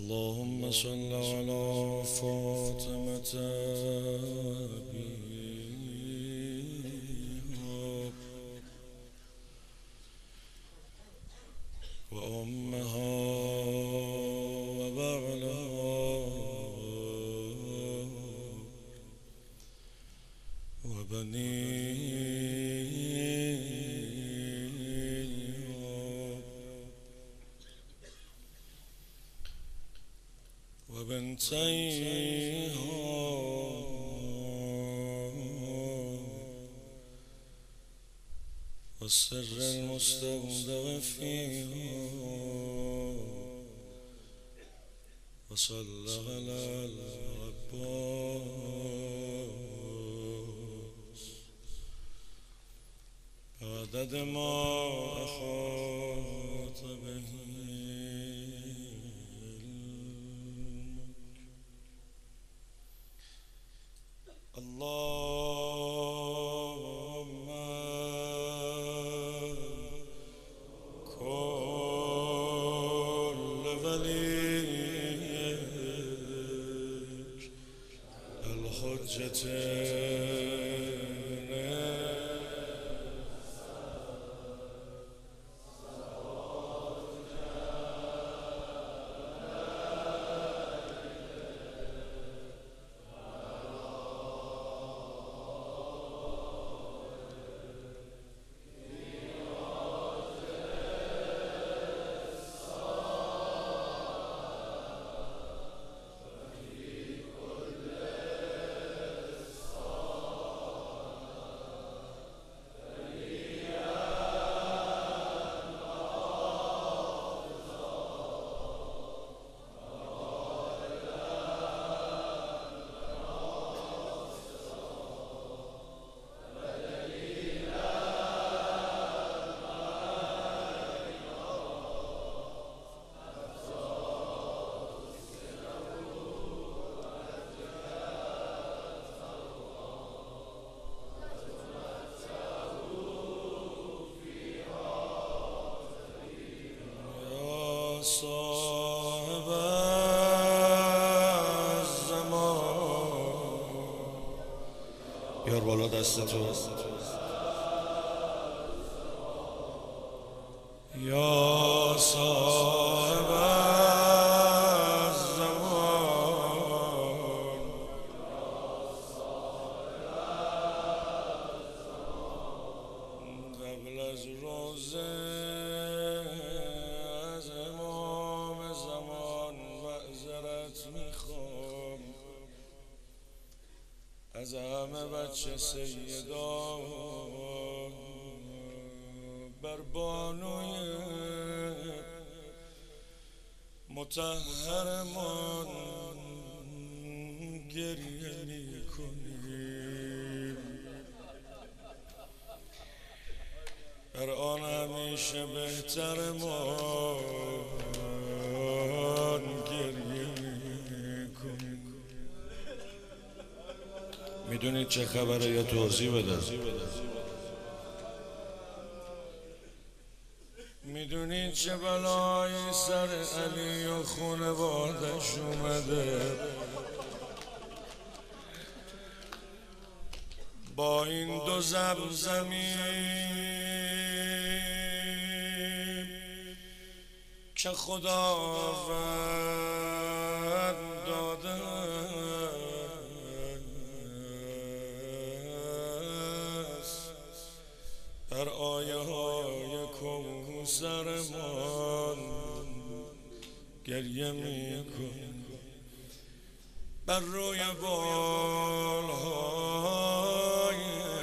اللهم صل على فاطمة أبيها وأمها وبعلها وبنيها وبنتيها والسر المستودع فيها وصلى على العباس بعدد ما أحاط به اللهم كل وليك الحجة صاحب الزمان بیار بالا دست تو یا صاحب الزمان قبل از روزه از همه بچه سیدا بر بانوی مطهرمان گریه میکنیم بر آن همیشه بهترمان گریه میکنیم. میدونید چه خبره یا توضیح بده؟ میدونید چه بلایی سر علی و خانوادش اومده؟ با این دو زمزمی که خداوند داده در آیه های کوثرمان گریه میکن بر روی بالهای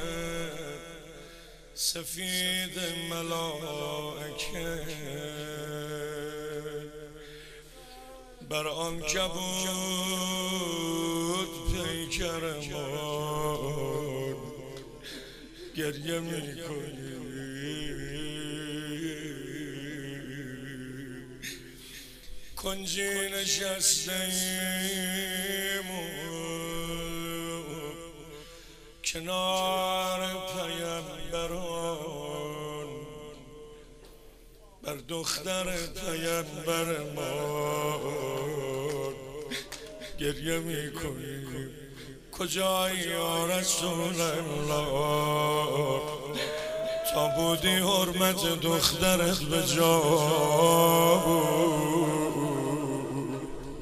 سفید ملائکه بر آن کبود پیکرمان گریه میکنی کنجی نشستیم کنار پیامبران بر دختر پیامبر ما گریه میکنیم کجایی یا رسول الله؟ تا بودی حرمت دخترت به جا بود.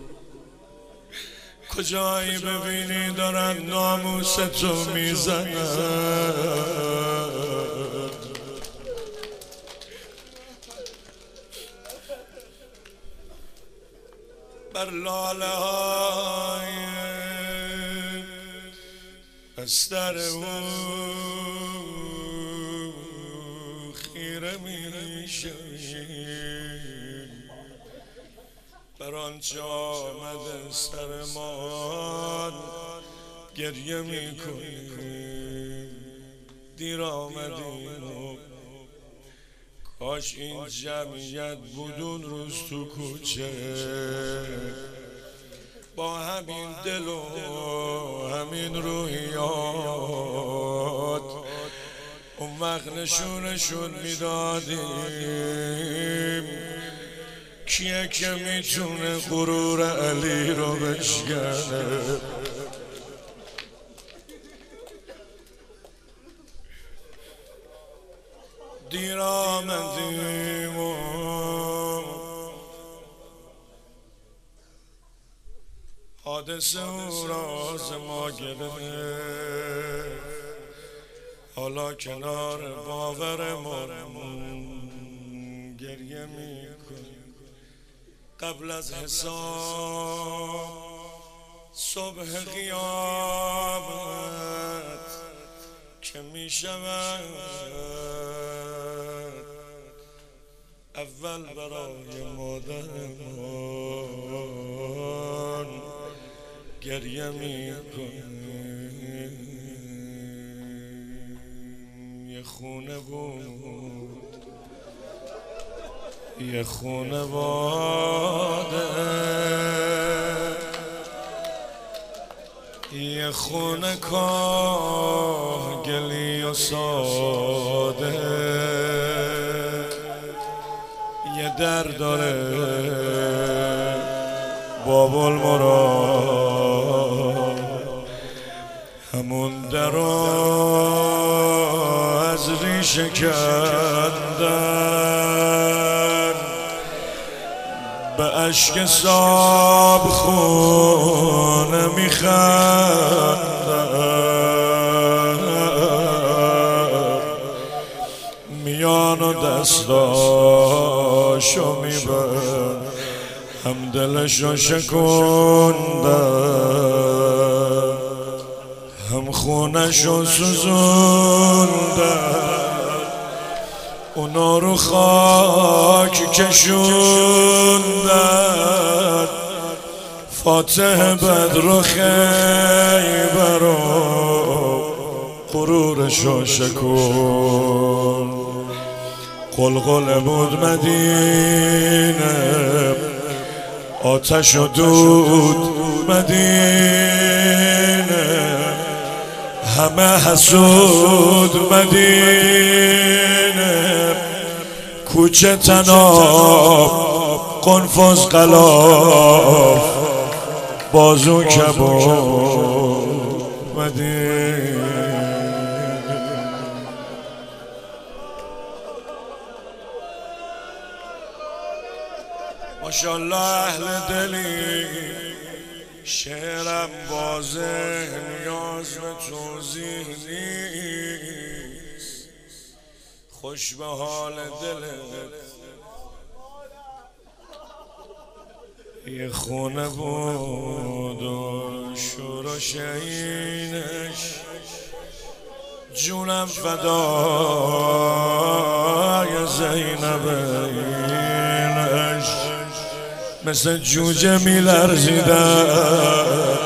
کجایی ببینی دارن ناموس تو میزنن؟ بر لاله های بستر او خیره میشیم، بر آنچه آمده سرمان گریه میکنیم. دیر آمدیم و کاش این جمعیت بودون روز تو کوچه، با همین دل و همین روحیات اون وقت نشونشون میدادیم کیه که میتونه غرور علی رو بشکنه. دیر آمدیم و حادثه او راز ما گرفت، حالا کنار باورمون گریه میکنیم. قبل از حساب صبح قیامت که میشود اول برای مادرمان گریه میکنیم. یه خونه بود، یه خونواده، یه خونه کاهگلی و ساده، یه در داره باب المراد، همون درو از ریشه کندن، به اشک صاب خونه میخندن، میان و دستاشو میبن، هم دلشو شکندن، هم خونشو سوزوندن، اونا رو خاک کشوندن، فاتح بدر و خیبر و غرورشو شکن. قلقل بود مدینه، آتش و دود مدینه، همه حسود مدینه، کوچه تناب قنفذ غلاف بازو کباب مدینه. ماشاءالله اهل دلی، شعرم واضح نیاز به توضیح نیست، خوش به حال دلت. یه خونه بود و شور و شعینش، جونم فدای زینب اینش، مثل جوجه میلرزیدن،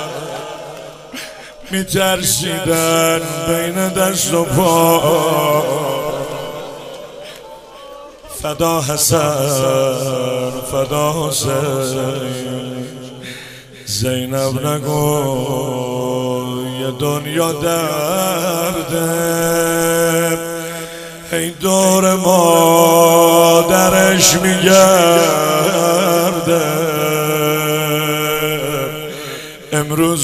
میترسیدن بین دست و پا. فدا حسن فدا حسین، زینب نگو یه دنیا درده، هی دور مادرش میگرده، امروز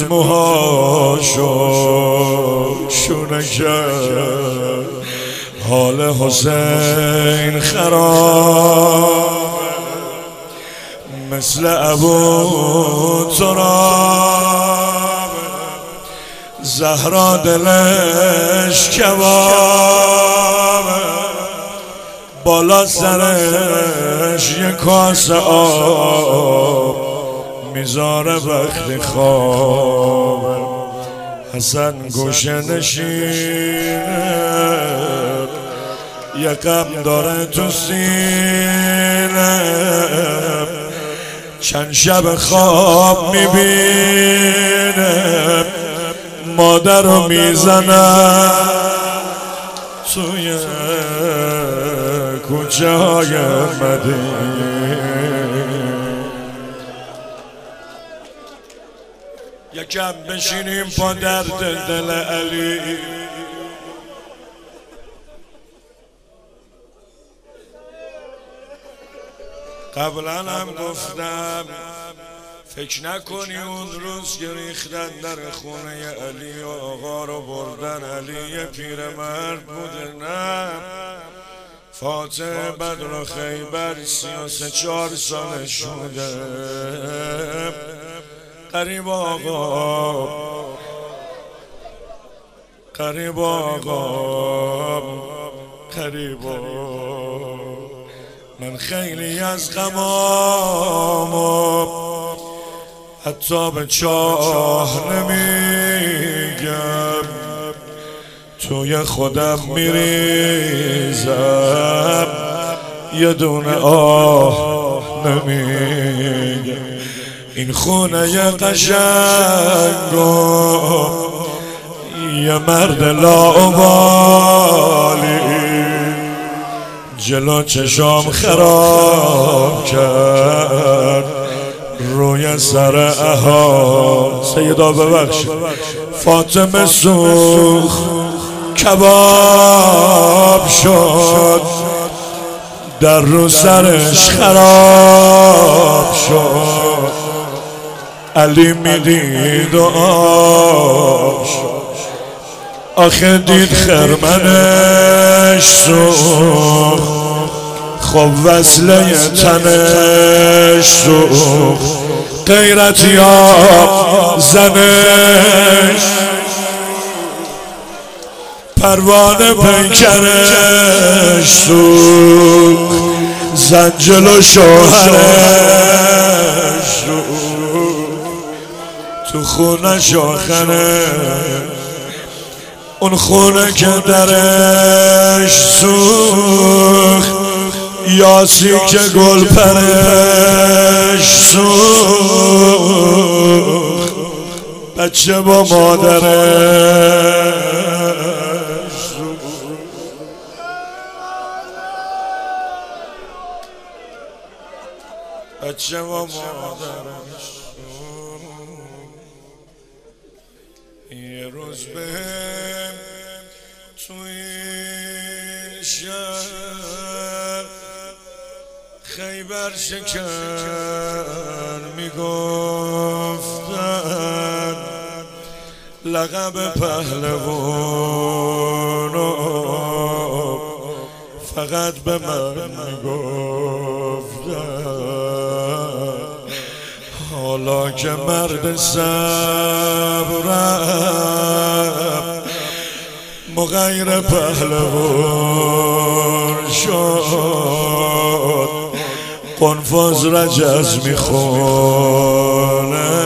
موهاشو شونه کرد، حال حسین خراب مثل ابو تراب، زهرا دلش کباب، بالا سرش یک کاسه آب میذاره وقتی خواب. حسن گوشه نشینه یه غم داره تو سینه، چند شب خواب میبینه مادر رو میزنه توی کوچه های مدینه. یکم بشینیم با درد دل علی، قبلا هم گفتم فکر نکنی اون روز که ریختن در خونه علی آقا رو بردن، علی پیرمرد بوده، نه فاتح بدر خیبر 33-4 سالش بوده. قریب آقا قریب آقا قریب آقا، من خیلی از غمامو حتی به چاه نمیگم، توی خودم میریزم یه دونه آه نمیگم. این خونه یه قشنگو یه مرد لاابالی جلو چشام خراب کرد، روی سر اها سیدا ببخشید فاطمه سوخ کباب شد، در رو سرش خراب شد، علی میدید و آب شد. آخه دید خرمنش سوخت، خب وصله تنش سوخت، غیرت یاب زنش، پروانه پیکرش سوخت، زنجل و شوهرش سوخت، تو خونه شاخنه اون خونه که درش سوخت، یاسی که گل پرش سوخت، بچه با مادرش سوخت. بچه با مادرش یه روز بهم تو این شهر خیبر شکر میگفتن، لقب پهلوانو فقط به من میگفتن، حالا که مرد صبرم مغیر پهلوان شد، قنفذ رجز میخونه،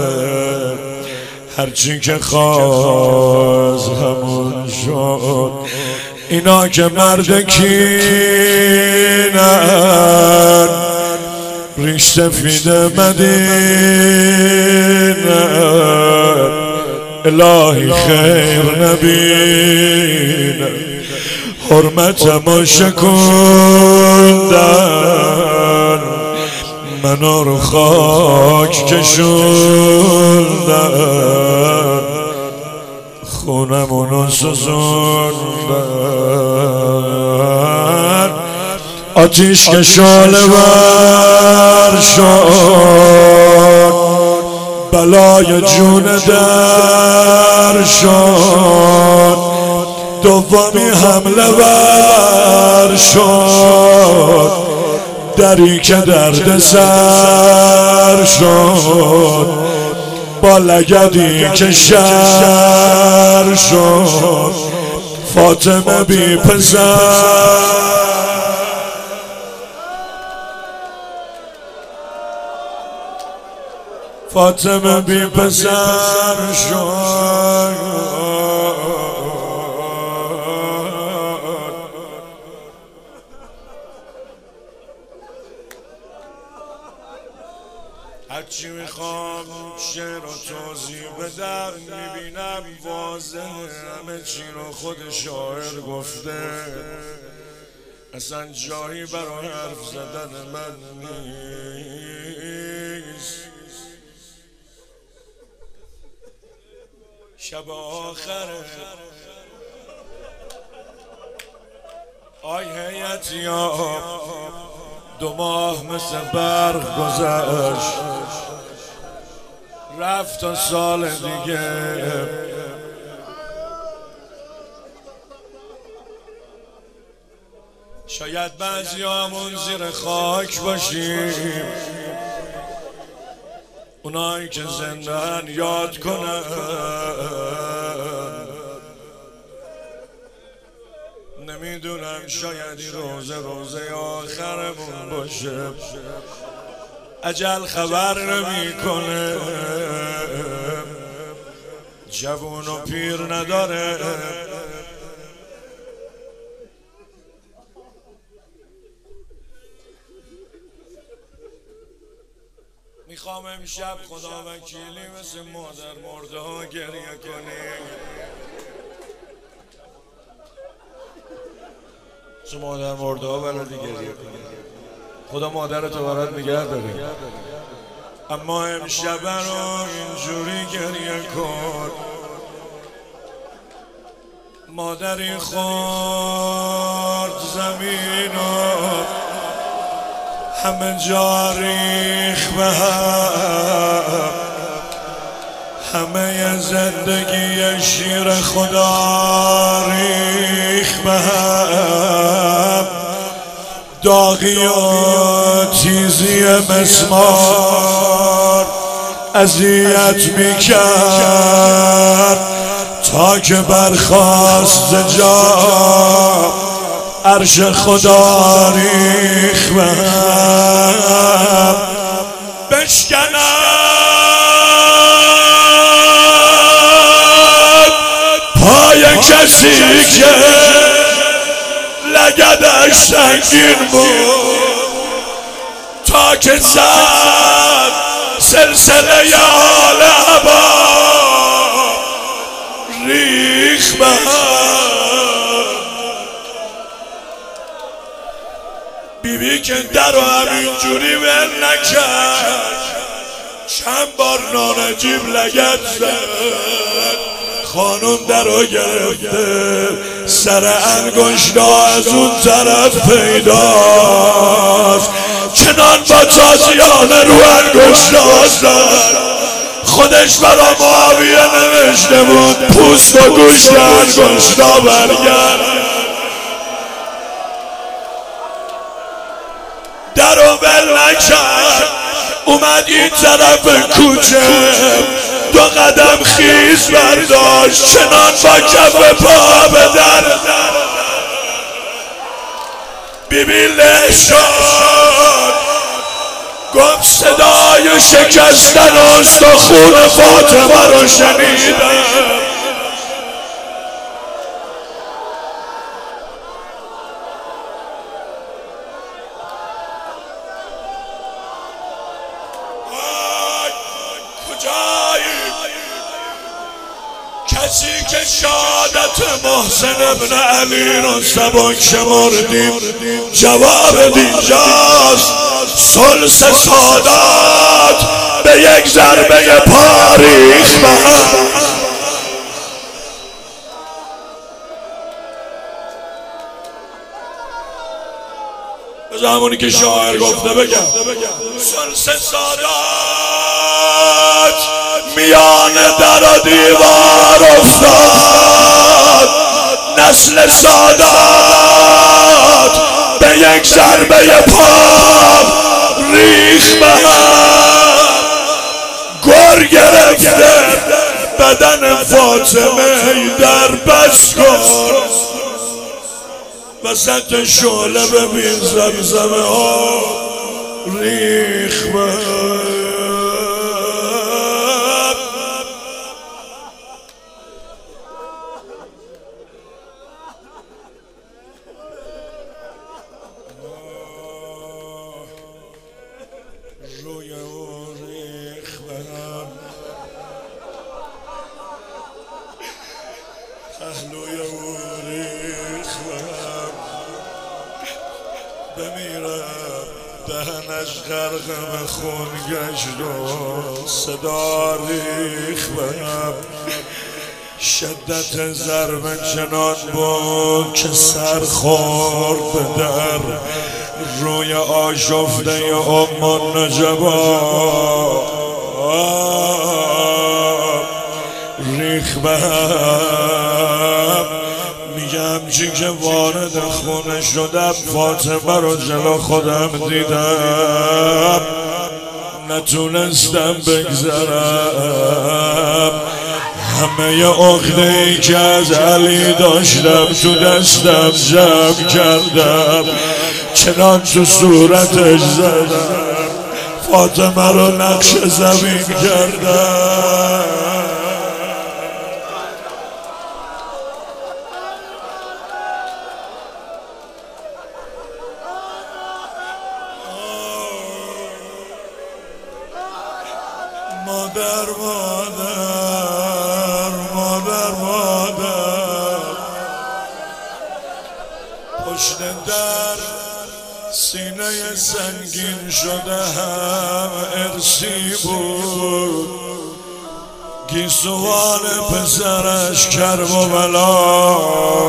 هرچی که خواست همون شد. اینا که مرد کینن ریش سفید مدینه، الهی خیر نبینه، حرمتمو شکوندن، منو رو خاک کشوندن، خونمونو سوزوندن، آتیش که شعله ور شد بلای جون در شد، دومی حمله ور شد، دری که درد سر شد، با لگدی که شر شد، فاطمه بی پسر. فاطمه بی پسر شد. هرچی میخوام شعر و توضیح بدم میبینم واضحه، همه چی رو خود شاعر گفته، اصلا جایی برای حرف زدن من نیست. شب آخره آی هیئتیاب، 2 ماه مثل برق گذشت، رفت تا سال دیگه. شاید بعضیامون زیر خاک باشیم، اونایی که زنده‌ان یاد کنن نمیدونم، شاید این روزه آخرمون باشه. اجل خبر نمیکنه، جوون و پیر نداره. میخوام امشب خدا وکیلی مثل مادر مرده ها گریه کنی. چه مادر مرده ها بلدی گریه کنی، خدا مادرتو برات نگه داره. اما امشب رو اینجوری گریه کن. مادری خورد زمینو، همه جا ریخ به هم، همه زندگی شیر خدا ریخ به هم. داغی و تیزی مسمار اذیت میکرد تا که برخاست ز جا، عرش خدا ریخ به هم. بشکند پای کسی که لگدش سنگین بود، تا که زد سلسله آل عبا ریخ به هم. بیبی که در رو همینجوری ول نکرد، چند بار نانجیب لگد زد، خانم در رو گرفته، سر انگشتا از اون طرف پیداست، چنان با تازیانه رو انگشتا زد. خودش برا معاویه نوشته بود پوست و گوشت انگشتا برگرد. در رو ول نکرد، اومد این طرف کوچه، 2 قدم خیز برداشت، چنان با کف پا به در. بیبی له شد، گفت صدای شکستن استخون فاطمه رو شنیدم. کسی که شهادت محسن ابن علی رو سبک شمردیم، جواب دینجاست. ثلث سادات به یک ضربه پا ریخت به هم. بذار همونی که شاعر گفته بگم. ثلث سادات میان در و دیوار افتاد، نسل سادات به یک ضربه پا ریخ به هم، گر گرفته بدن فاطمه در بس کن، وسط شعله ببین زمزمه ها ریخ به هم. روی او ریخ به هم، پهلوی او ریخ به هم، بمیرم دهنش غرق به خون گشت و صدا ریخ به هم. شدت ضربه چنان بود که سر خورد به در، روی آشفته ام النجبا ریخ به هم. میگم چی که وارد خونه شدم، فاطمه رو جلو خودم دیدم، نتونستم بگذرم. همه عقده‌ای که از علی داشتم تو دستم جمع کردم، چنان تو صورتش زدم، فاطمه رو نقش زمین کردم. مادر مادر مادر مادر، پشت در سینه سنگین شده هم ارسی بود، گیسوان پسرش کرب و بلا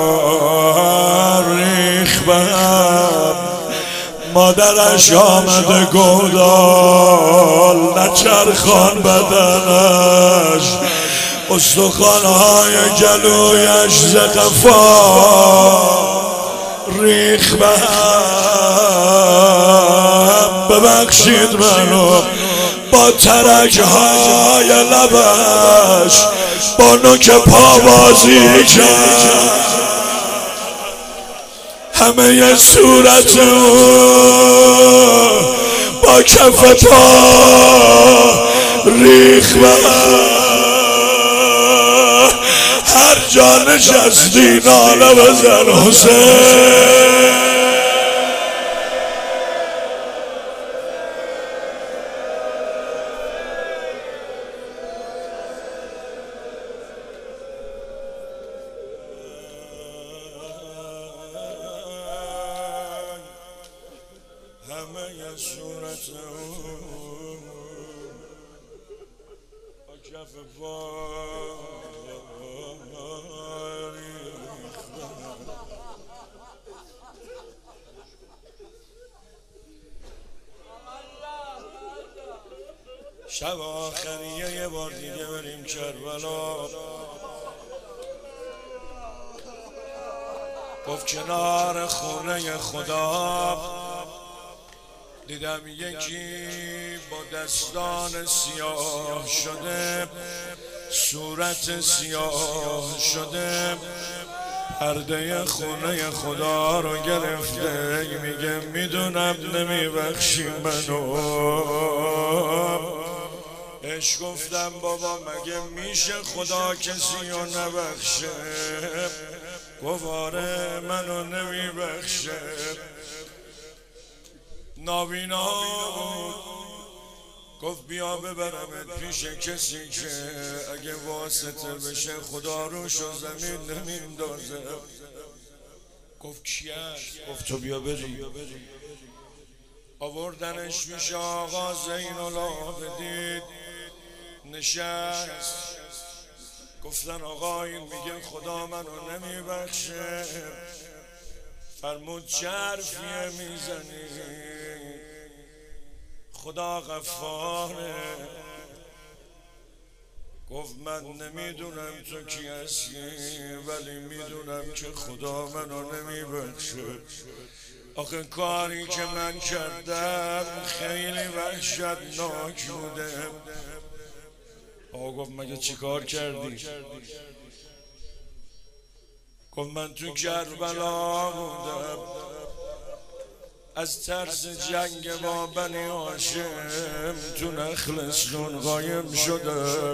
ریخ به هم. مادرش آمده گودال، نچرخان بدنش، استخوانهای جلویش زقفا ریخ به هم. ببخشید منو، با ترکهای لبش با نوک پا بازی کرد، همه صورت با کف پا ریخ به هم. هر جا نشستی ناله بزن حسین. همه صورت با کف پا شب آخریه یه بار دیگه بریم کربلا. گفت کنار خونه خدا دیدم یکی با دستان سیاه شده، صورت سیاه شده، پرده خونه خدا رو گرفته، میگه میدونم نمیبخشی منو. اش گفتم بابا مگه میشه خدا کسی رو نبخشه؟ گفت آره منو نمیبخشه. نابینا بود، گفت بیا ببرمت پیش کسی که اگه واسطه بشه خدا روش و زمین نمیندازه. گفت کی است؟ گفت تو بیا بری. آوردنش میشه آقا زین العابدین، نشست. گفتن آقا این میگه خدا منو نمیبخشه. فرمود چه حرفیه میزنی؟ خدا غفاره. گفت من نمیدونم تو کی هستی ولی میدونم که خدا منو نمیبخشه. آخه کاری که من کردم خیلی وحشتناک بوده. آقا گفت مگه چی کار کردی؟ گفت من تو کربلا بودم، از ترس جنگ با بنی هاشم تو نخلستون قایم شدم.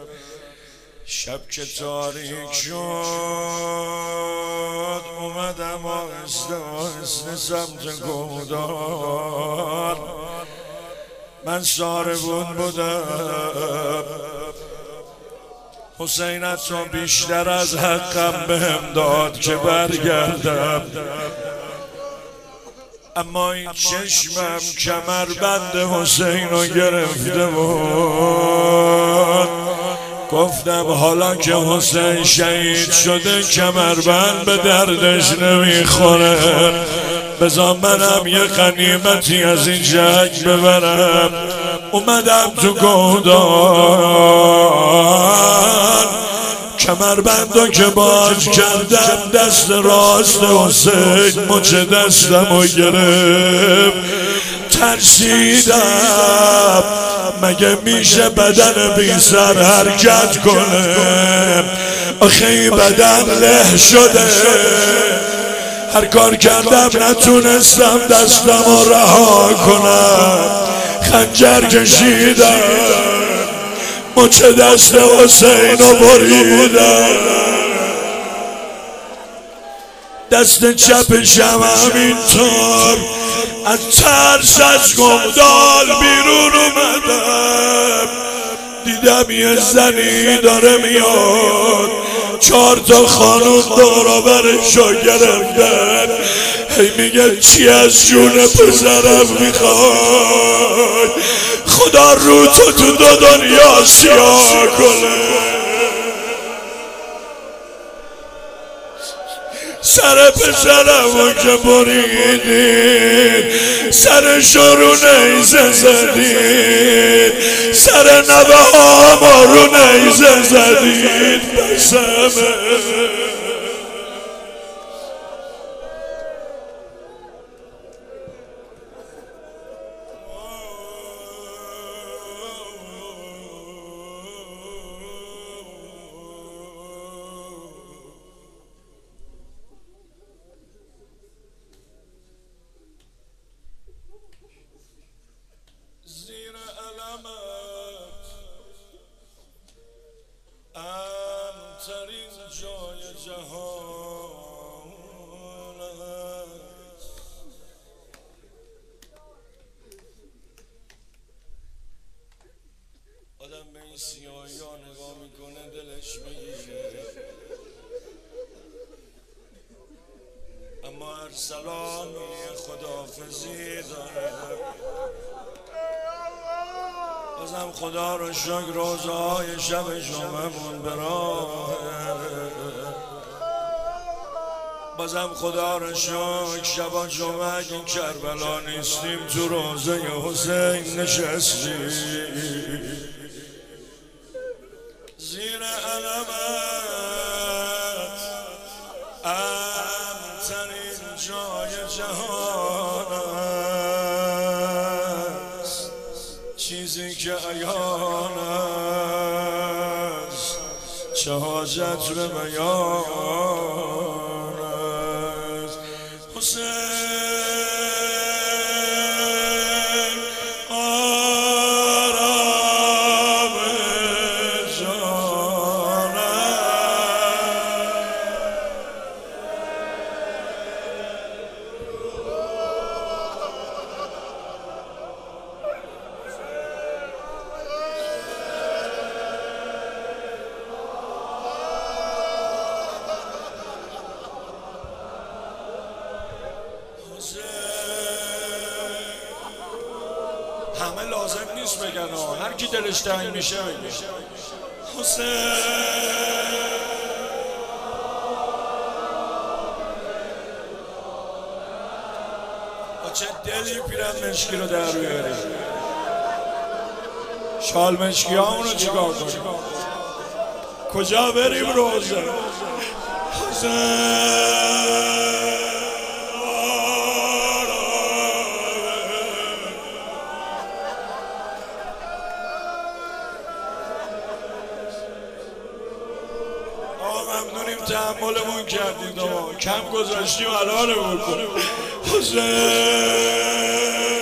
شب که تاریک شد اومدم آهسته آهسته سمت گودال. من ساربون بودم، حسین حتی بیشتر از حقم بهم داد که برگردم، اما این چشمم کمربند حسین رو گرفته بود. گفتم حالا که حسین شهید شده کمربند به دردش نمیخوره، بذار منم یه غنیمتی از این جنگ ببرم. اومدم تو گودال، کمربندو که باز کردم دست راست حسین مچ دستمو گرفت. ترسیدم مگه میشه بدن بی سر حرکت کنه؟ آخه این بدن له شده. هر کار کردم نتونستم دستمو رها کنم. خنجر کشیدم، مچ دست حسینو بریدم. دست چپشم همینطور از ترس از گودال بیرون اومدم. دیدم یه زنی داره میاد، 4 تا خانوم دور برشو گرفتن. هی میگه چی از جون پسرم میخوای؟ خدا رو تو 2 دنیا سیاه کنه. سر پسرمو که بریدید، سرشو رو نیزه زدید، سر نوه هامو رو نیزه زدید. بسمه امترین جای جهان است. آدم به این سیاهی ها نگاه میکنه دلش میگیره، اما ارسلانی خداحافظی داره. بازم خدا رو شکر روزهای شب جمعمون براهه. بازم خدا رو شکر شب جمعه این کربلا نیستیم، تو روزه حسین نشستیم. زیر علمت امترین جای جهان است. چیزی که عیان است چه حاجت به بیان است. حسین آرام جان همه لازم نیست بگن، هر کی دلش تنگ میشه بگه حسین. با چه دلی پیرن مشکی رو در بیاری؟ شال مشکی ها اونو چیکار کنی؟ کجا بریم روزه ممنونیم تحملمون کردید کم گذاشتیم الانمون کنیم حسین